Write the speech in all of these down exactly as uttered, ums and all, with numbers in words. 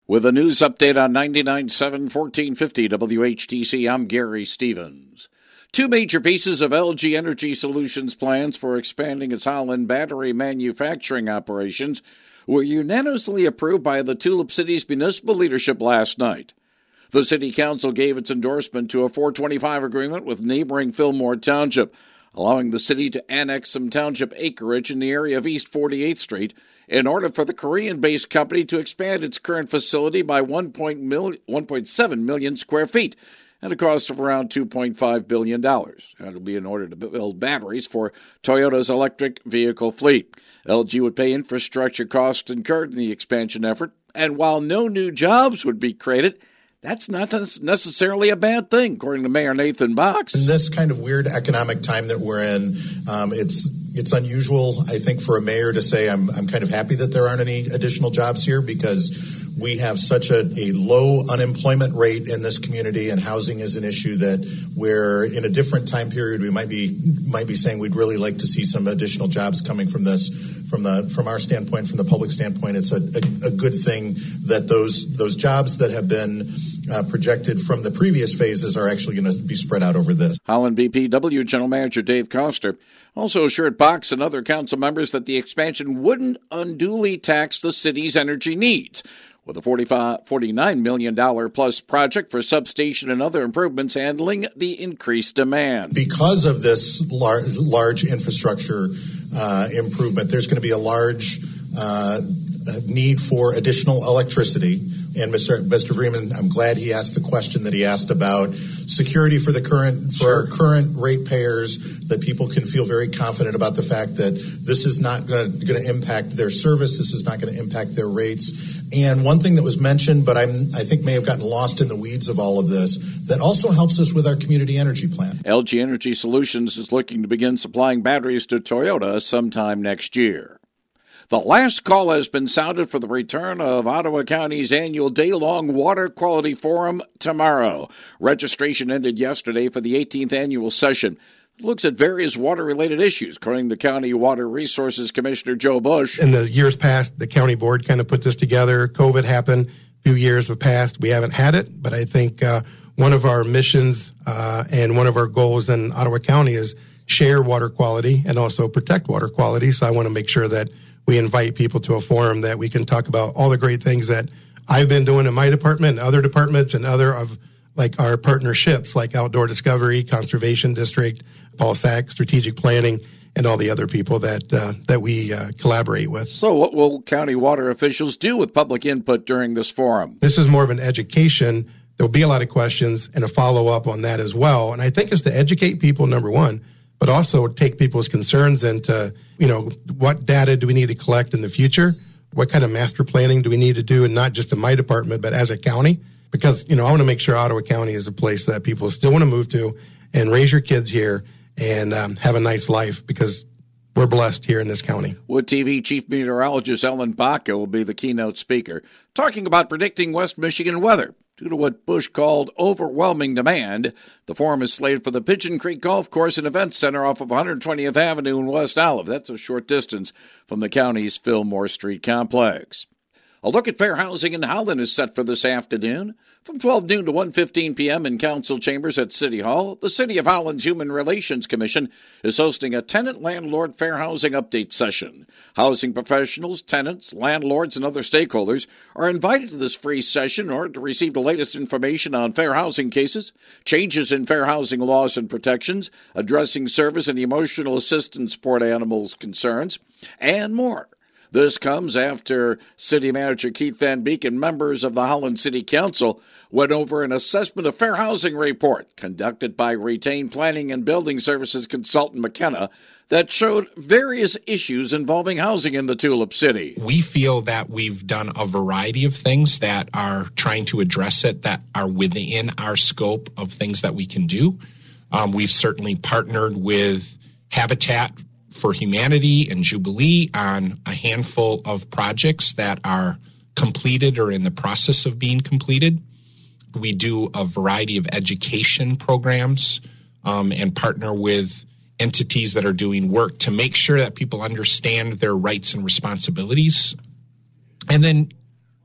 With a news update on ninety-nine point seven, fourteen fifty W H T C, I'm Gary Stevens. Two major pieces of L G Energy Solutions plans for expanding its Holland battery manufacturing operations were unanimously approved by the Tulip City's municipal leadership last night. The City Council gave its endorsement to a four twenty-five agreement with neighboring Fillmore Township, allowing the city to annex some township acreage in the area of East forty-eighth Street in order for the Korean-based company to expand its current facility by one point seven million square feet at a cost of around two point five billion dollars. That will be in order to build batteries for Toyota's electric vehicle fleet. L G would pay infrastructure costs incurred in the expansion effort, and while no new jobs would be created, that's not necessarily a bad thing, according to Mayor Nathan Box. In this kind of weird economic time that we're in, um, it's it's unusual, I think, for a mayor to say, I'm I'm kind of happy that there aren't any additional jobs here, because we have such a, a low unemployment rate in this community, and housing is an issue that we're in a different time period. We might be might be saying we'd really like to see some additional jobs coming from this. From the from our standpoint, from the public standpoint, it's a, a, a good thing that those those jobs that have been uh, projected from the previous phases are actually going to be spread out over this. Holland B P W General Manager Dave Koster also assured Box and other council members that the expansion wouldn't unduly tax the city's energy needs, with a forty-five, forty-nine million dollars plus project for substation and other improvements handling the increased demand. Because of this large, large infrastructure uh, improvement, there's going to be a large uh, need for additional electricity. And Mister Mister Freeman, I'm glad he asked the question that he asked about security for the current for Sure. our current ratepayers, that people can feel very confident about the fact that this is not going to impact their service. This is not going to impact their rates. And one thing that was mentioned, but I'm, I think may have gotten lost in the weeds of all of this, that also helps us with our community energy plan. L G Energy Solutions is looking to begin supplying batteries to Toyota sometime next year. The last call has been sounded for the return of Ottawa County's annual day-long Water Quality Forum tomorrow. Registration ended yesterday for the eighteenth annual session. It looks at various water-related issues, according to County Water Resources Commissioner Joe Bush. In the years past, the county board kind of put this together. COVID happened. A few years have passed. We haven't had it, but I think uh, one of our missions uh, and one of our goals in Ottawa County is share water quality and also protect water quality. So I want to make sure that we invite people to a forum that we can talk about all the great things that I've been doing in my department, and other departments, and other of like our partnerships like Outdoor Discovery, Conservation District, Paul Sack, Strategic Planning, and all the other people that uh, that we uh, collaborate with. So what will county water officials do with public input during this forum? This is more of an education. There'll be a lot of questions and a follow-up on that as well. And I think it's to educate people, number one, but also take people's concerns into, you know, what data do we need to collect in the future? What kind of master planning do we need to do, and not just in my department, but as a county? Because, you know, I want to make sure Ottawa County is a place that people still want to move to and raise your kids here and um, have a nice life, because we're blessed here in this county. Wood T V Chief Meteorologist Ellen Baca will be the keynote speaker, talking about predicting West Michigan weather. Due to what Bush called overwhelming demand, the forum is slated for the Pigeon Creek Golf Course and Events Center off of one hundred twentieth Avenue in West Olive. That's a short distance from the county's Fillmore Street complex. A look at fair housing in Holland is set for this afternoon. From twelve noon to one fifteen p.m. in council chambers at City Hall, the City of Holland's Human Relations Commission is hosting a tenant-landlord fair housing update session. Housing professionals, tenants, landlords, and other stakeholders are invited to this free session in order to receive the latest information on fair housing cases, changes in fair housing laws and protections, addressing service and emotional assistance support animals concerns, and more. This comes after City Manager Keith Van Beek and members of the Holland City Council went over an assessment of fair housing report conducted by retained planning and building services consultant McKenna that showed various issues involving housing in the Tulip City. We feel that we've done a variety of things that are trying to address it, that are within our scope of things that we can do. Um, we've certainly partnered with Habitat for Humanity and Jubilee on a handful of projects that are completed or in the process of being completed. We do a variety of education programs um, and partner with entities that are doing work to make sure that people understand their rights and responsibilities. And then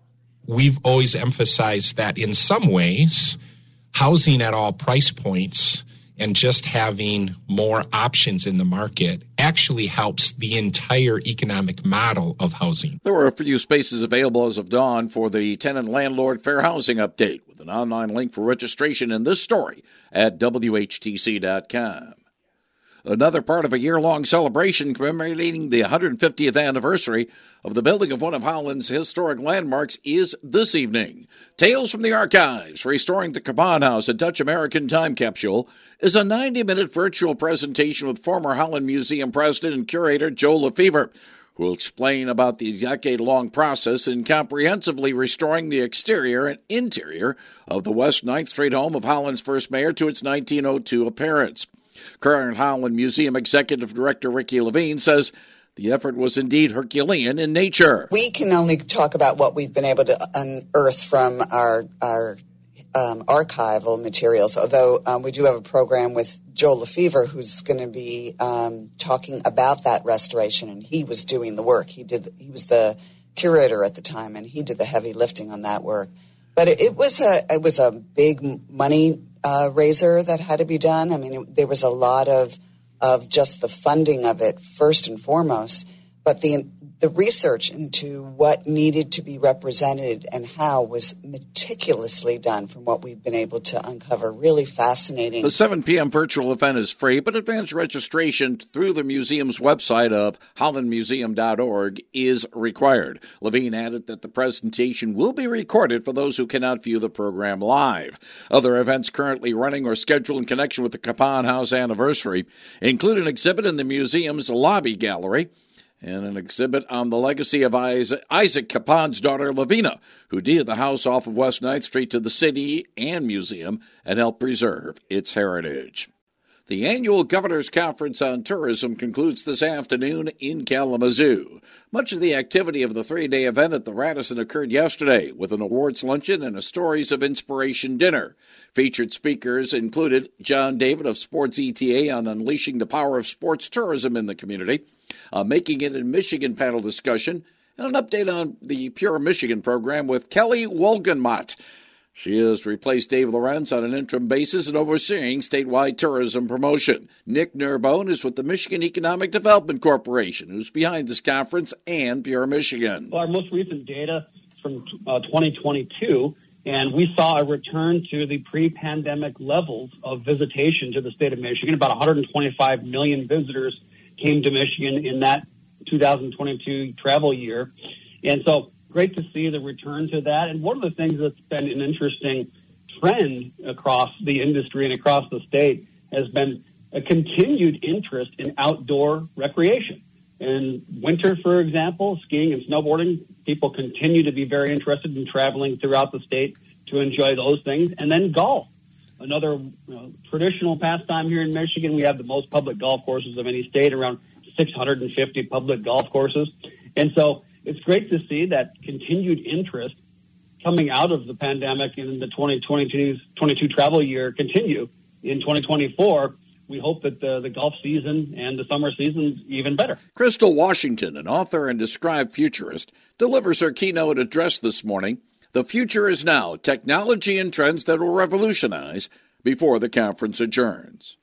we've always emphasized that in some ways, housing at all price points and just having more options in the market actually helps the entire economic model of housing. There were a few spaces available as of dawn for the Tenant Landlord Fair Housing Update, with an online link for registration in this story at W H T C dot com. Another part of a year-long celebration commemorating the one hundred fiftieth anniversary of the building of one of Holland's historic landmarks is this evening. Tales from the Archives, Restoring the Kapan House, a Dutch-American time capsule, is a ninety-minute virtual presentation with former Holland Museum president and curator Joe Lefevre, who will explain about the decade-long process in comprehensively restoring the exterior and interior of the West ninth Street home of Holland's first mayor to its nineteen oh two appearance. Current Holland Museum Executive Director Ricky Levine says the effort was indeed Herculean in nature. We can only talk about what we've been able to unearth from our our um, archival materials, although um, we do have a program with Joe Lefevre who's going to be um, talking about that restoration, and he was doing the work. He did. He was the curator at the time, and he did the heavy lifting on that work. But it, it was a it was a big money Uh, raiser that had to be done. I mean, it, there was a lot of of just the funding of it first and foremost, but the the research into what needed to be represented and how was meticulously done from what we've been able to uncover. Really fascinating. The seven p.m. virtual event is free, but advanced registration through the museum's website of holland museum dot org is required. Levine added that the presentation will be recorded for those who cannot view the program live. Other events currently running or scheduled in connection with the Kapan House anniversary include an exhibit in the museum's lobby gallery, and an exhibit on the legacy of Isaac Kapan's daughter, Lavina, who deeded the house off of West ninth Street to the city and museum and helped preserve its heritage. The annual Governor's Conference on Tourism concludes this afternoon in Kalamazoo. Much of the activity of the three-day event at the Radisson occurred yesterday with an awards luncheon and a Stories of Inspiration dinner. Featured speakers included John David of Sports E T A on unleashing the power of sports tourism in the community, a Making It in Michigan panel discussion, and an update on the Pure Michigan program with Kelly Wolgenmott. She has replaced Dave Lorenz on an interim basis and overseeing statewide tourism promotion. Nick Nerbone is with the Michigan Economic Development Corporation, who's behind this conference and Pure Michigan. Well, our most recent data from uh, twenty twenty-two, and we saw a return to the pre-pandemic levels of visitation to the state of Michigan. About one hundred twenty-five million visitors came to Michigan in that two thousand twenty-two travel year. And so great to see the return to that. And one of the things that's been an interesting trend across the industry and across the state has been a continued interest in outdoor recreation. In winter, for example, skiing and snowboarding, people continue to be very interested in traveling throughout the state to enjoy those things. And then golf, another you know, traditional pastime here in Michigan. We have the most public golf courses of any state, around six hundred fifty public golf courses. And so it's great to see that continued interest coming out of the pandemic and the twenty twenty-two travel year continue in twenty twenty-four. We hope that the, the golf season and the summer season's even better. Crystal Washington, an author and described futurist, delivers her keynote address this morning. The future is now, technology and trends that will revolutionize, before the conference adjourns.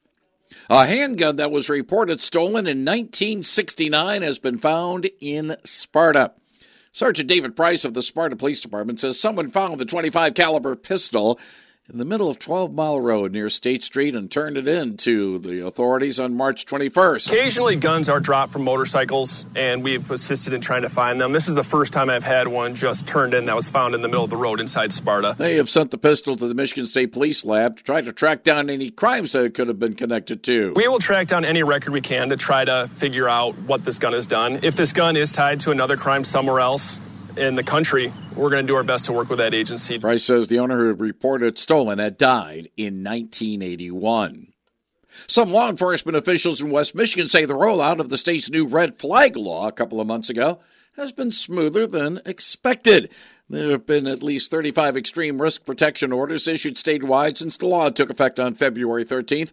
A handgun that was reported stolen in nineteen sixty-nine has been found in Sparta. Sergeant David Price of the Sparta Police Department says someone found the twenty-five caliber pistol in the middle of twelve mile Road near State Street and turned it in to the authorities on March twenty-first. Occasionally guns are dropped from motorcycles, and we've assisted in trying to find them. This is the first time I've had one just turned in that was found in the middle of the road inside Sparta. They have sent the pistol to the Michigan State Police Lab to try to track down any crimes that it could have been connected to. We will track down any record we can to try to figure out what this gun has done. If this gun is tied to another crime somewhere else in the country, we're going to do our best to work with that agency. Price says the owner who reported stolen had died in nineteen eighty-one. Some law enforcement officials in West Michigan say the rollout of the state's new red flag law a couple of months ago has been smoother than expected. There have been at least thirty-five extreme risk protection orders issued statewide since the law took effect on February thirteenth,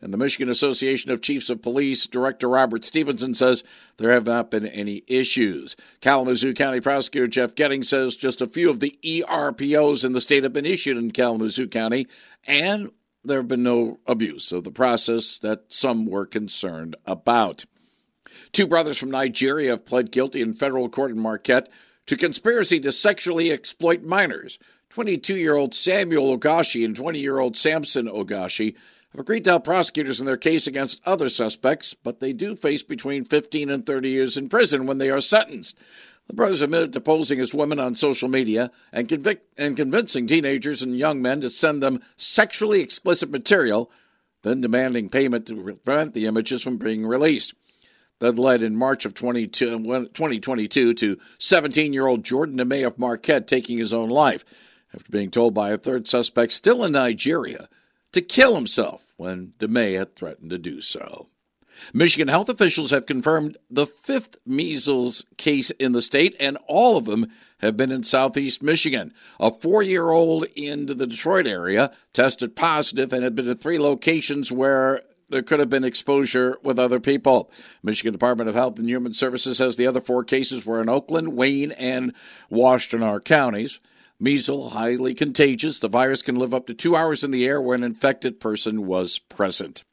And the Michigan Association of Chiefs of Police Director Robert Stevenson says there have not been any issues. Kalamazoo County Prosecutor Jeff Getting says just a few of the E R P Os in the state have been issued in Kalamazoo County, and there have been no abuse of the process that some were concerned about. Two brothers from Nigeria have pled guilty in federal court in Marquette to conspiracy to sexually exploit minors. twenty-two-year-old Samuel Ogashi and twenty-year-old Samson Ogashi have agreed to help prosecutors in their case against other suspects, but they do face between fifteen and thirty years in prison when they are sentenced. The brothers admitted to posing as women on social media and, convict- and convincing teenagers and young men to send them sexually explicit material, then demanding payment to prevent the images from being released. That led in March of twenty twenty-two to seventeen-year-old Jordan DeMay of Marquette taking his own life after being told by a third suspect still in Nigeria to kill himself when DeMay had threatened to do so. Michigan health officials have confirmed the fifth measles case in the state, and all of them have been in southeast Michigan. A four-year-old in the Detroit area tested positive and had been at three locations where there could have been exposure with other people. Michigan Department of Health and Human Services says the other four cases were in Oakland, Wayne, and Washtenaw counties. Measles, highly contagious. The virus can live up to two hours in the air where an infected person was present.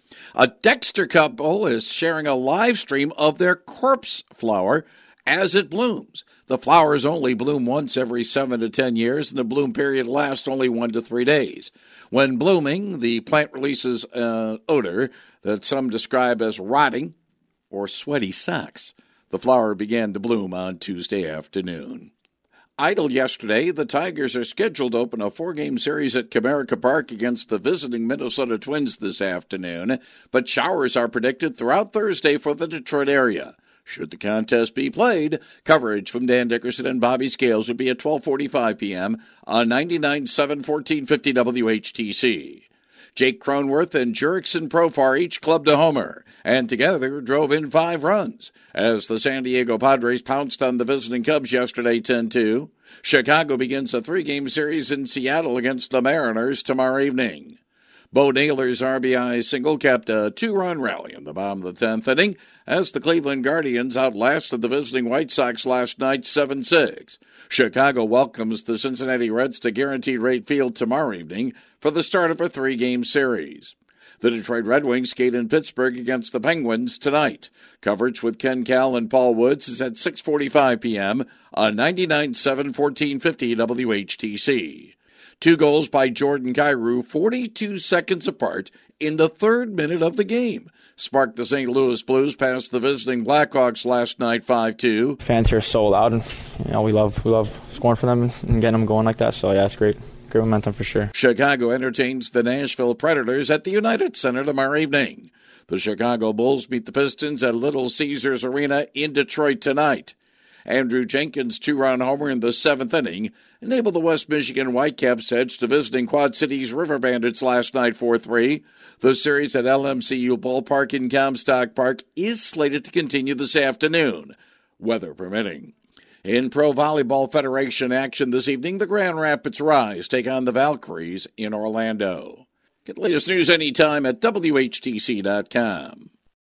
A Dexter couple is sharing a live stream of their corpse flower as it blooms. The flowers only bloom once every seven to ten years, and the bloom period lasts only one to three days. When blooming, the plant releases an odor that some describe as rotting or sweaty socks. The flower began to bloom on Tuesday afternoon. Idle yesterday, the Tigers are scheduled to open a four-game series at Comerica Park against the visiting Minnesota Twins this afternoon, but showers are predicted throughout Thursday for the Detroit area. Should the contest be played, coverage from Dan Dickerson and Bobby Scales would be at twelve forty-five p.m. on ninety-nine point seven, fourteen fifty W H T C. Jake Cronworth and Jurickson Profar each clubbed a homer, and together drove in five runs, as the San Diego Padres pounced on the visiting Cubs yesterday ten two. Chicago begins a three-game series in Seattle against the Mariners tomorrow evening. Bo Naylor's R B I single capped a two-run rally in the bottom of the tenth inning as the Cleveland Guardians outlasted the visiting White Sox last night seven six. Chicago welcomes the Cincinnati Reds to Guaranteed Rate Field tomorrow evening for the start of a three-game series. The Detroit Red Wings skate in Pittsburgh against the Penguins tonight. Coverage with Ken Kal and Paul Woods is at six forty-five p.m. on ninety-nine point seven, fourteen fifty W H T C. Two goals by Jordan Kyrou, forty-two seconds apart in the third minute of the game, sparked the Saint Louis Blues past the visiting Blackhawks last night five two. Fans here are so loud, and you know we love we love scoring for them and getting them going like that. So yeah, it's great, great momentum for sure. Chicago entertains the Nashville Predators at the United Center tomorrow evening. The Chicago Bulls meet the Pistons at Little Caesars Arena in Detroit tonight. Andrew Jenkins' two-run homer in the seventh inning enabled the West Michigan Whitecaps edge to visiting Quad Cities River Bandits last night four three. The series at L M C U Ballpark in Comstock Park is slated to continue this afternoon, weather permitting. In Pro Volleyball Federation action this evening, the Grand Rapids Rise take on the Valkyries in Orlando. Get the latest news anytime at W H T C dot com.